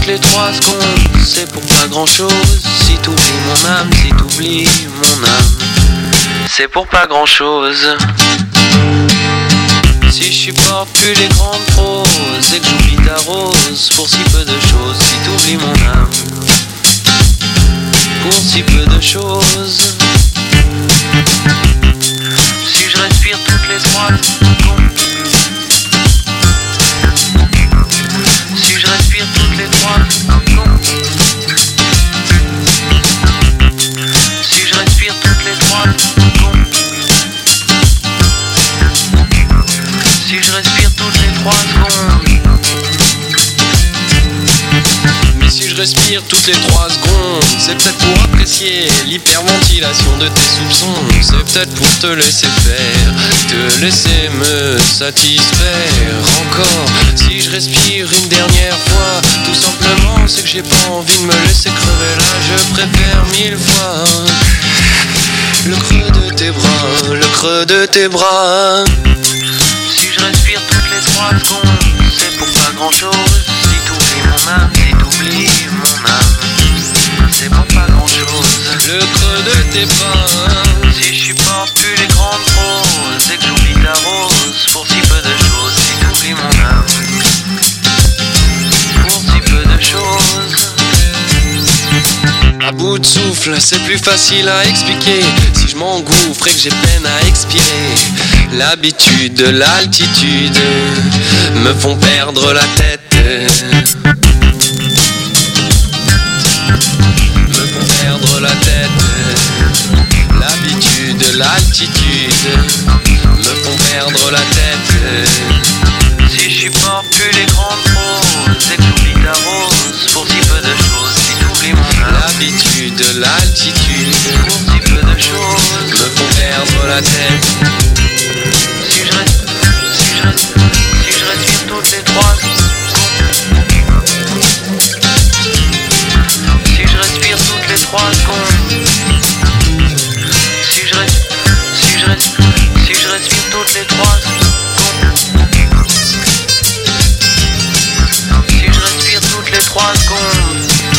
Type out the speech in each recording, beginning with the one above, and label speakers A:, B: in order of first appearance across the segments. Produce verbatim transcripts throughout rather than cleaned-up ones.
A: toutes les trois secondes, c'est pour pas grand chose. Si t'oublies mon âme, si t'oublies mon âme, c'est pour pas grand chose. Si je supporte plus les grandes proses et que j'oublie ta rose pour si peu de choses, si t'oublies mon âme pour si peu de choses. Si je respire toutes les trois secondes, si je respire toutes les trois secondes, si je respire toutes les trois secondes, si je respire toutes les trois secondes. Mais si je respire toutes les trois secondes, c'est peut-être pour apprécier l'hyperventilation de tes soupçons. C'est peut-être pour te laisser faire, te laisser me satisfaire encore. Si je respire une dernière fois, tout simplement c'est que j'ai pas envie de me laisser crever là. Je préfère mille fois le creux de tes bras, le creux de tes bras. Si je respire toutes les trois secondes, c'est pour pas grand chose. Si t'oublies mon âme, si t'oublies mon âme, c'est pour pas grand chose. Le creux de tes bras. Si je supporte plus les grandes proses et que j'oublie ta rose pour si peu de choses, si t'oublies mon âme pour si peu de choses. À bout de souffle, c'est plus facile à expliquer. Si je m'engouffre et que j'ai peine à expirer, l'habitude, l'altitude me font perdre la tête. Me font perdre la tête. L'habitude, l'altitude me font perdre la tête. Si je supporte plus les grandes proses et que j'oublie ta rose pour si peu de choses, si t'oublies mon âme. L'habitude, l'altitude pour si peu de choses me font perdre la tête. Si je reste, si je reste, si je respire toutes les trois secondes, si je respire toutes les trois secondes, si je reste, si je reste, si je respire toutes les trois secondes, si je respire toutes les trois secondes.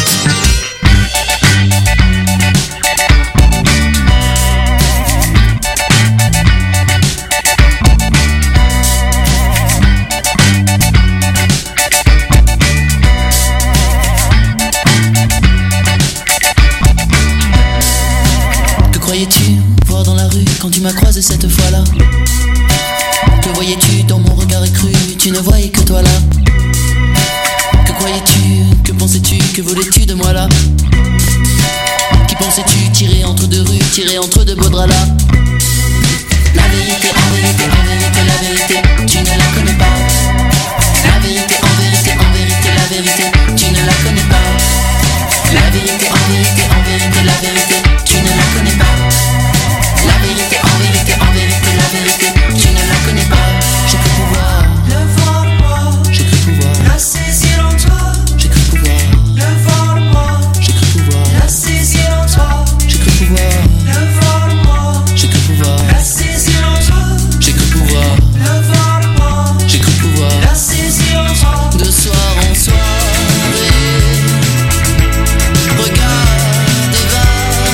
B: Croyais-tu voir dans la rue quand tu m'as croisé cette fois-là? Que voyais-tu dans mon regard écru? Tu ne voyais que toi là. Que croyais-tu? Que pensais-tu? Que voulais-tu de moi là? Qui pensais-tu tirer entre deux rues, tirer entre deux beaux draps là? La vérité, en vérité, en vérité, la vérité, tu ne la connais pas. La vérité, en vérité, en vérité, la vérité, tu ne la connais pas. La vérité, en vérité, en vérité, la vérité, tu ne la connais pas. La vérité, en vérité, en vérité, la vérité, tu ne la connais pas. J'ai cru pouvoir
C: le voir moi,
B: j'ai cru pouvoir
C: la saisir en toi.
B: j'ai cru pouvoir
C: Le voir moi,
B: j'ai cru pouvoir
C: la saisir en toi.
B: j'ai cru pouvoir
C: Le voir moi,
B: j'ai cru pouvoir
C: la saisir en toi.
B: j'ai cru pouvoir
C: Le voir moi,
B: j'ai cru pouvoir
C: la saisir en toi.
B: de soir en soirée. Regarde et va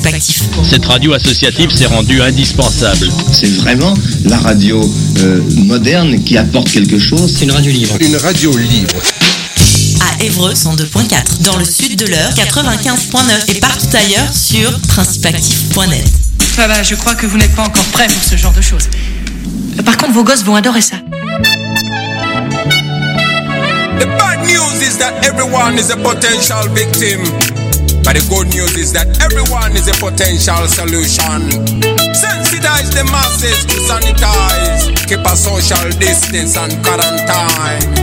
D: Principe-Actif.
E: Cette radio associative s'est rendue indispensable.
F: C'est vraiment la radio euh, moderne qui apporte quelque chose.
G: C'est une radio libre.
H: Une radio libre.
D: À Évreux, cent deux virgule quatre. Dans le sud de l'Eure, quatre-vingt-quinze virgule neuf. Et partout ailleurs sur principe actif point net.
I: Ah bah, je crois que vous n'êtes pas encore prêts pour ce genre de choses. Par contre, vos gosses vont adorer ça.
J: The bad news is that everyone is a potential victim. But the good news is that everyone is a potential solution. Sensitize the masses to sanitize. Keep a social distance and quarantine.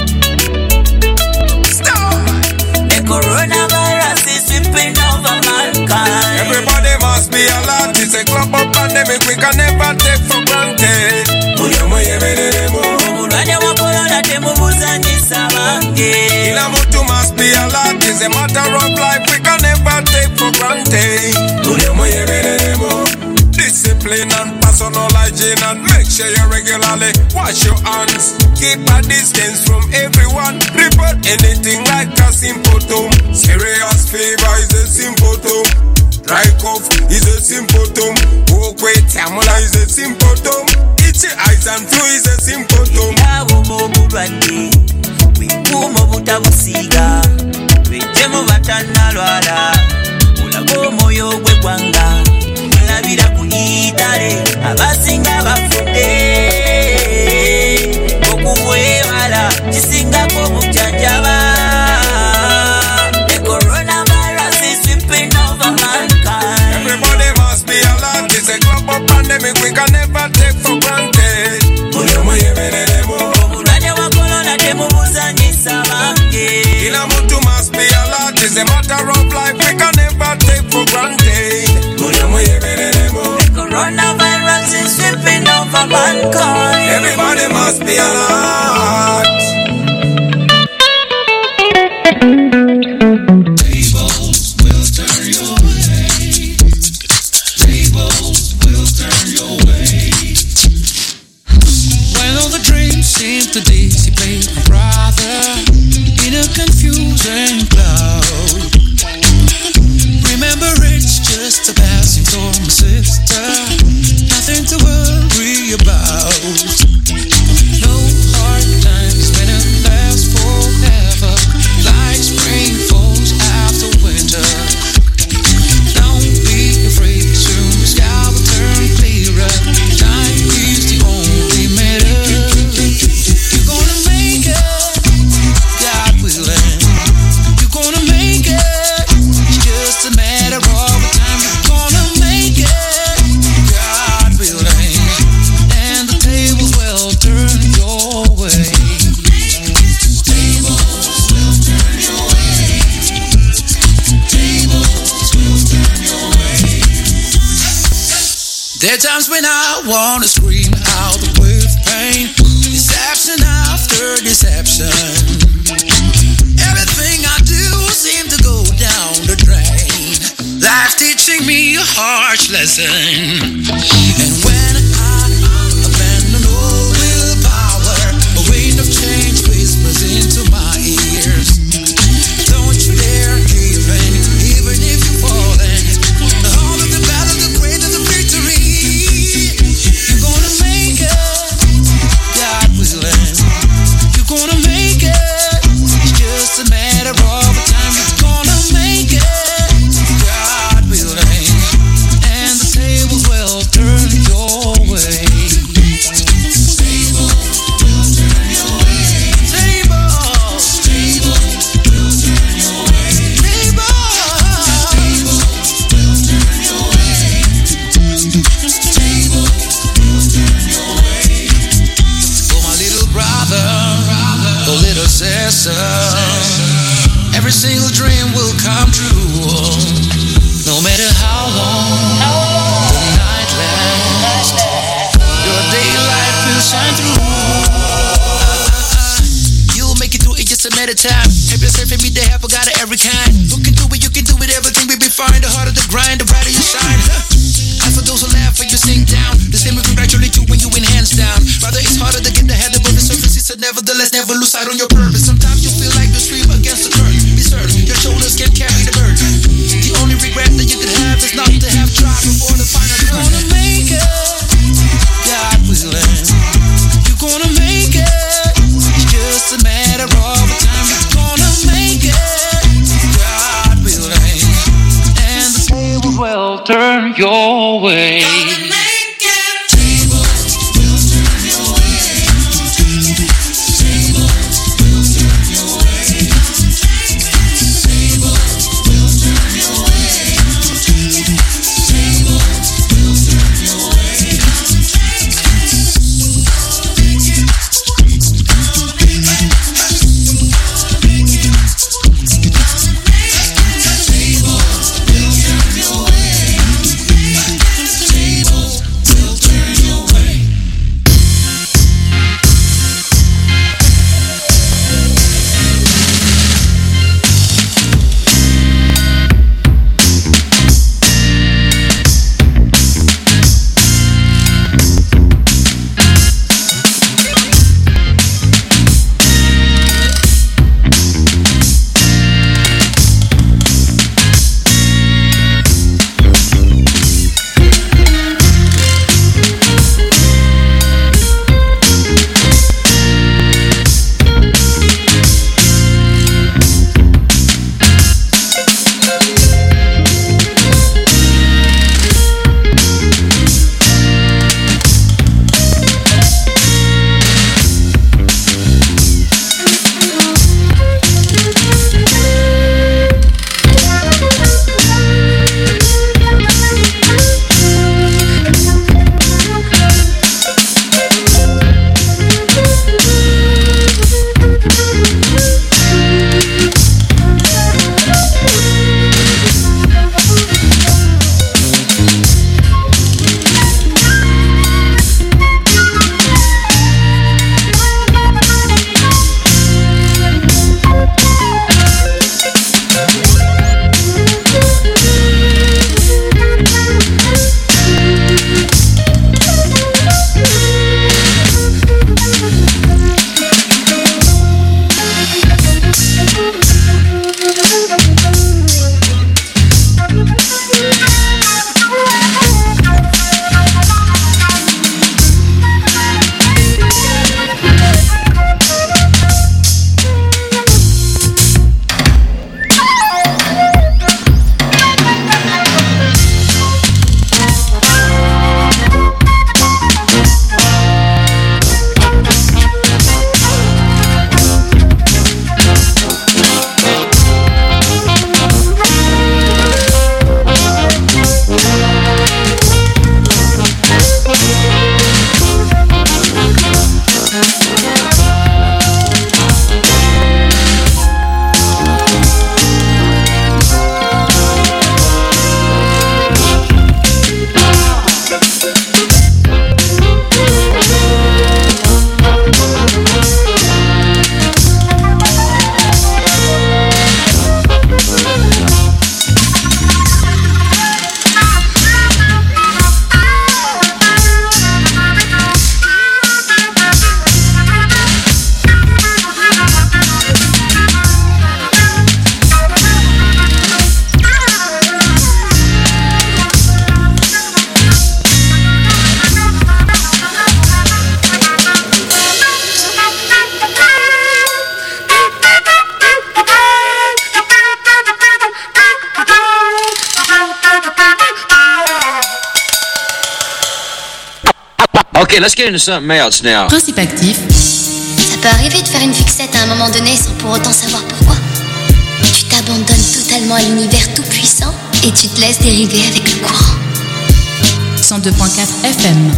J: Stop!
C: The coronavirus is sweeping over mankind.
J: Everybody must be alert. It's a global pandemic we can never take for granted. Kila mtu must be alert. It's a matter of life we can never take for granted. Discipline and personal hygiene, and make sure you regularly wash your hands. Keep a distance from everyone. Report anything like a symptom. Serious fever is a symptom. Dry cough is a symptom. Walk with tamula is a symptom. Itchy eyes and flu is a symptom.
C: Wikumo butabusiga Wetemu batanalwala Ulago moyo gwe gwanga Mulabira ku itale Abasinga bafudde Okuwewala Kisinga ko bujanjaba The coronavirus is sweeping over mankind.
J: Everybody must be alert. It's a global pandemic we can never take for granted. Kila mtu must be alert. It's a matter of life we can never take for granted.
C: The coronavirus is sweeping over mankind.
J: Everybody must be alert.
C: Tables will turn your way. Tables will turn your way.
K: When all the dreams seem to dissipate, my brother, in a confusing cloud. Remember, it's just a passing storm, my sister. Nothing to worry about. No hard times when it lasts forever. Like spring falls after winter. Don't be afraid, soon the sky will turn clearer. Time is the only matter. You're gonna make it, God willing. You're gonna make it. It's just a matter of time. You're gonna make it, God willing. And the tables will turn your way. Tables will turn your way. Tables will turn your way. There are times when I wanna scream out with pain. Deception after deception. Everything I do seems to go down the drain. Life teaching me a harsh lesson. And when I abandon all willpower, a wind of change whispers into my ears. Don't you dare give in, even if you're falling. The harder the battle, the greater the victory. You're gonna make it, God willing. You're gonna make it. It's just a matter of time. You're gonna make it, God willing. And the tables will turn your way. Tables will turn your way. Tables. Tables will turn your way. Tables. Tables will turn your way. Tables will turn your way. For my little brother, or little sister, every single dream will come true. No matter how long the night lasts, your daylight will shine through. You'll make it through it, just a matter of time. Help yourself and me the help, I got it every kind. You can do it, you can do it, everything will be fine. The harder the grind, the brighter you shine. As for those who laugh when you sink down, the same will congratulate you when you win hands down. Rather it's harder to get the head above the surface. It's a nevertheless, never lose sight on your purpose. Sometimes you feel like the stream against the current. Be certain your shoulders can carry the burden. The only regret that you could have is not the
G: will turn your way.
H: Okay, let's get into something else now.
D: Principe actif.
L: Ça peut arriver de faire une fixette à un moment donné sans pour autant savoir pourquoi. Tu t'abandonnes totalement à l'univers tout puissant et tu te laisses dériver avec le courant.
D: cent deux point quatre F M.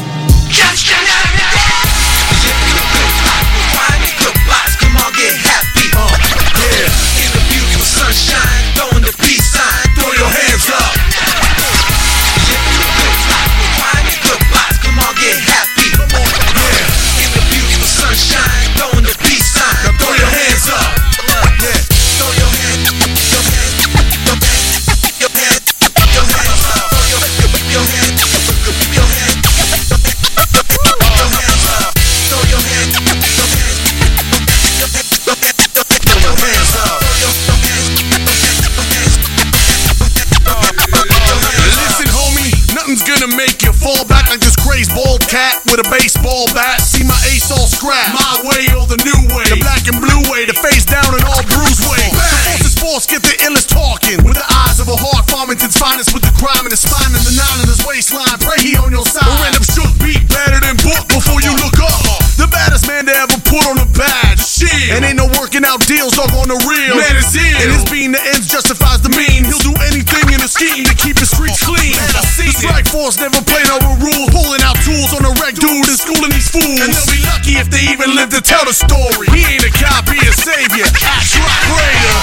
M: With a baseball bat, see my ace all scrap. My way or the new way, the black and blue way, the face down and all bruised way. The forces force, get the illest talking. With the eyes of a hawk, Farmington's finest. With the crime in his spine and the nine in his waistline. Pray he on your side. A random shook beat better than book before you look up. The baddest man to ever put on a badge. Shit. And ain't no working out deals, dog on the real. Man is ill. And his being the ends justifies the mean. He'll do anything in his scheme to keep his streets clean. Man, I see the strike force never played over rules. Pulling out tools on a wreck dude and schooling these fools. And they'll be lucky if they even live to tell the story. He ain't a cop, he a savior. Axe rock raider.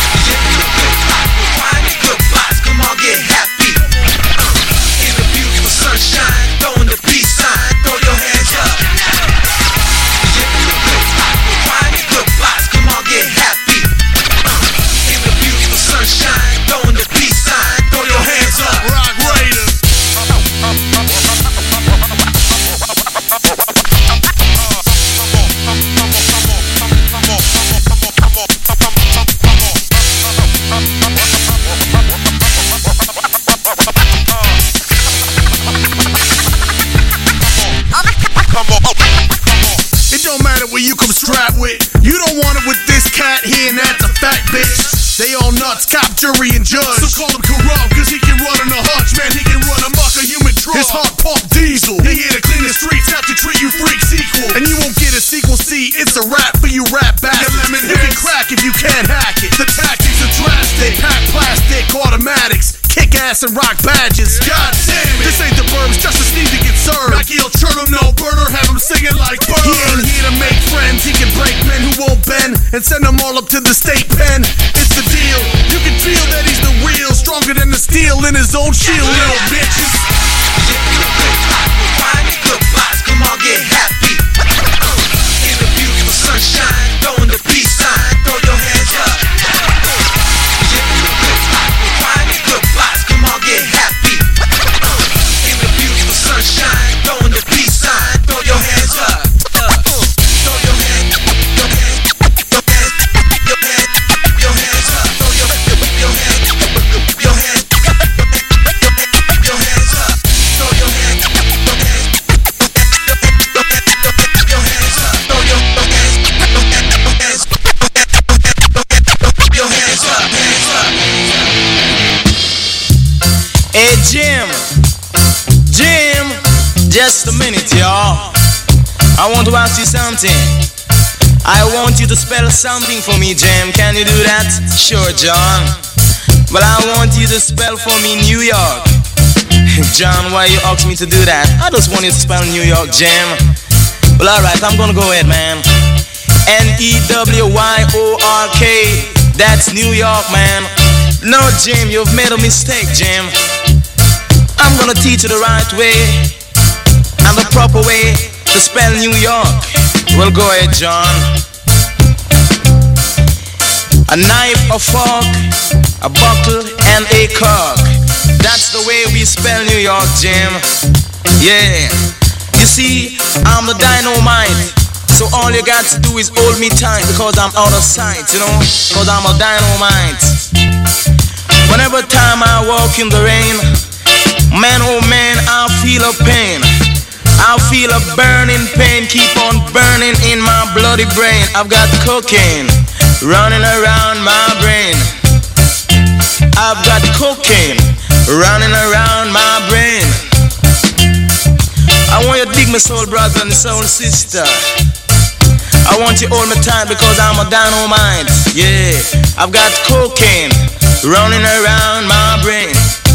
C: Good vibes, come on, get happy. Uh, in the beautiful sunshine, throwing the peace sign. Throw your hands up. Good vibes, come on, get happy. Uh, in the beautiful sunshine, throwing the peace sign. Throw your hands up.
M: Rock Raider. It don't matter where you come strapped with. You don't want it with this cat here, and that's a fact, bitch. They all nuts, cop, jury, and judge. So call him corrupt, cause he can run in a hunch. Man, he can run amok a human truck. His heart pump diesel. He here to clean the streets, have to treat you freaks equal. And you won't get a sequel C, it's a rap for you rap bastards. You can crack if you can't hack it. The tactics are drastic, pack plastic, automatics. Kick ass and rock badges. God damn it. This ain't the burbs, justice need to get served. Mackie will churn him, no burner, have him singing like birds. He ain't here to make friends, he can break men who won't bend and send them all up to the state pen. It's the deal, you can feel that he's the real, stronger than the steel in his own shield, little bitches.
C: Good vibes, come on, get happy. In the beautiful sunshine, throwing the peace sign. Throw your hands up. Good vibes, come on, get happy. In the beautiful sunshine, throwing the peace sign. Throw your hands up. Throw your hands, your hands, your hands, your hands, your hands up. Throw your your hands, your hands, your hands up. Throw your hands, your hands, your hands up. Throw your hands, your hands, your hands up, hands up.
N: Hey Jim, Jim, just a minute, y'all. I want to ask you something. I want you to spell something for me, Jim. Can you do that? Sure, John. But I want you to spell for me New York. John, why you ask me to do that? I just want you to spell New York, Jim. Well, alright, I'm gonna go ahead, man. N E W Y O R K. That's New York, man. No, Jim, you've made a mistake, Jim. I'm gonna teach you the right way and the proper way to spell New York. Well, go ahead, John. A knife, a fork, a buckle, and a cork. That's the way we spell New York, Jim. Yeah. You see, I'm the dynamite. So all you got to do is hold me tight because I'm out of sight, you know? Because I'm a dynamite. Whenever time I walk in the rain, man, oh man, I feel a pain. I feel a burning pain, keep on burning in my bloody brain. I've got cocaine running around my brain. I've got cocaine running around my brain. I want you to dig my soul brother and soul sister. I want you hold me tight because I'm a dynamite. Yeah, I've got cocaine running around my brain.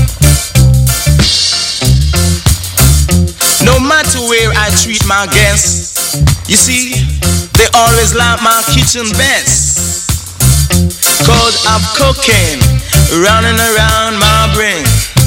N: No matter where I treat my guests, you see, they always like my kitchen best. Cause I've cocaine running around my brain.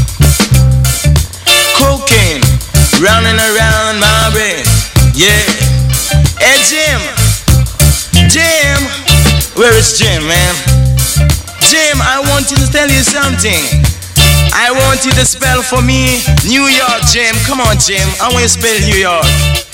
N: Cocaine running around my brain. Yeah. Hey Jim, Jim, where is Jim, man? Jim, I want you to tell you something. I want you to spell for me New York, Jim. Come on, Jim. I want you to spell New York.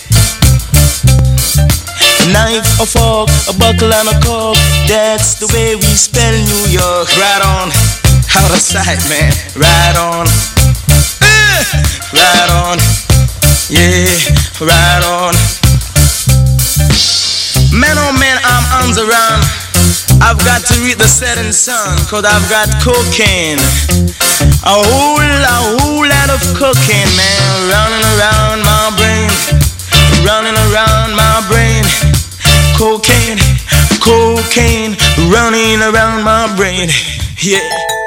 N: A knife, a fork, a buckle, and a cork. That's the way we spell New York. Right on. Out of sight, man. Right on. Uh, right on. Yeah, right on. Man, oh man, I'm on the run. I've got to read the setting sun, cause I've got cocaine. A whole, a whole lot of cocaine, man, running around my brain, running around my brain. Cocaine, cocaine, running around my brain, yeah.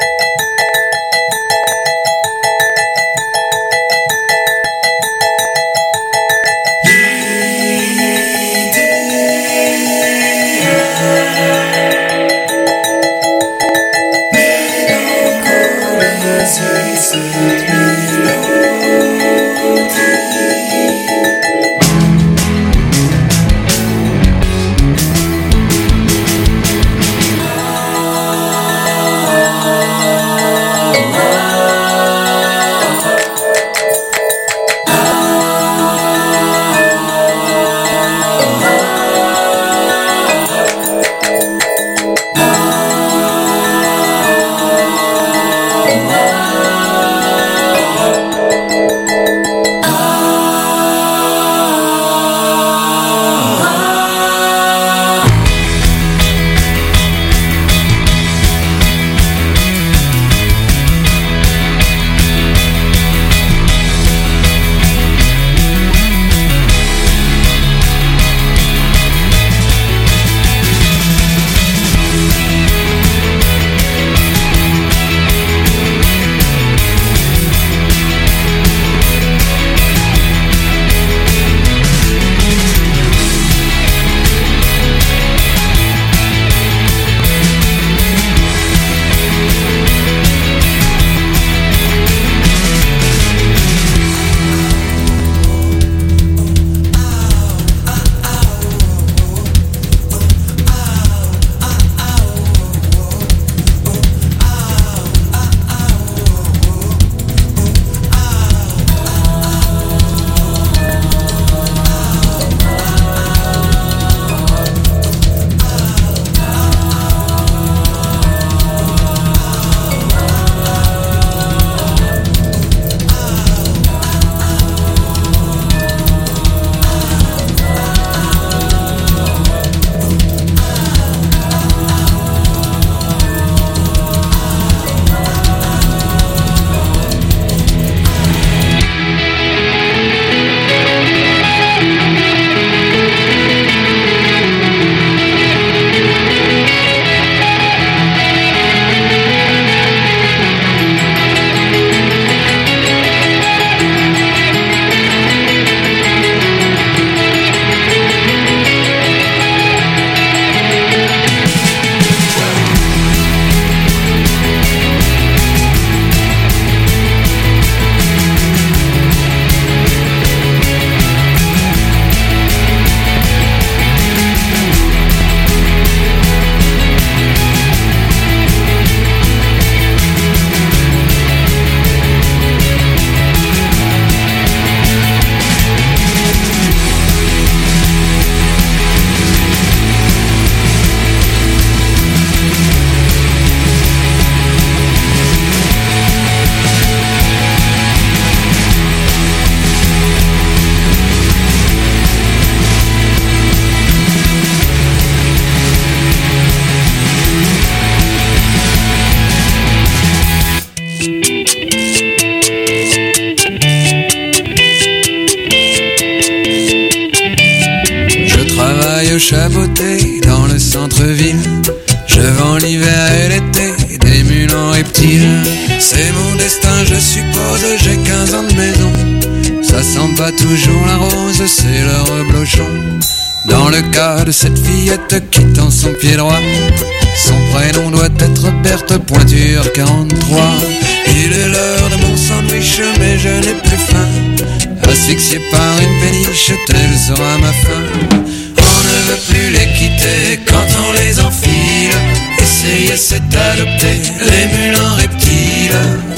O: Chaboté dans le centre-ville. Je vends l'hiver et l'été des mules en reptiles. C'est mon destin, je suppose, j'ai quinze ans de maison. Ça sent pas toujours la rose, c'est le reblochon. Dans le cas de cette fillette qui tend son pied droit, son prénom doit être Berthe Pointure quarante-trois. Il est l'heure de mon sandwich, mais je n'ai plus faim. Asphyxié par une péniche, telle sera ma fin. On ne veut plus les quitter quand on les enfile. Essayer c'est adopter les mules en reptiles.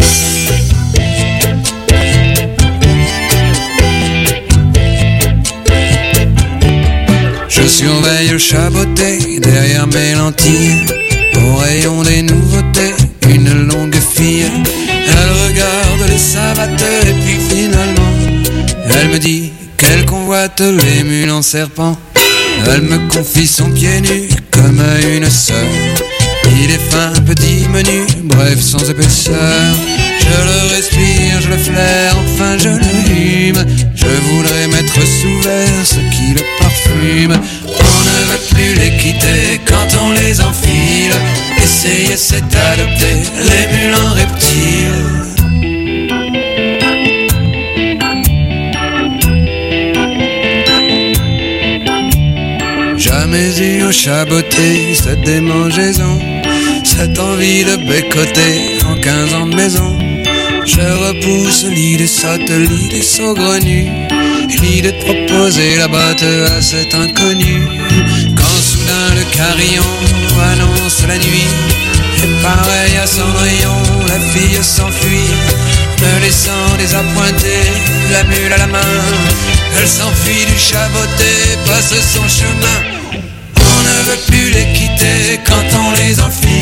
O: Je surveille le chaboté derrière mes lentilles. Au rayon des nouveautés, une longue fille. Elle regarde les savates et puis finalement elle me dit qu'elle convoite les mules en serpent. Elle me confie son pied nu comme à une sœur. Il est fin, petit, menu, bref, sans épaisseur. Je le respire, je le flaire, enfin je le hume. Je voudrais mettre sous verre ce qui le parfume. On ne veut plus les quitter quand on les enfile. Essayer c'est adopter les mules en reptiles. Jamais eu au chaboté cette démangeaison, cette envie de bécoter en quinze ans de maison. Je repousse l'idée sotte, l'idée saugrenue, l'idée de proposer la botte à cet inconnu. Quand soudain le carillon annonce la nuit, et pareil à Cendrillon, la fille s'enfuit, me laissant désappointé, la mule à la main. Elle s'enfuit du chaboté, passe son chemin. On ne veut plus les quitter quand on les enfile.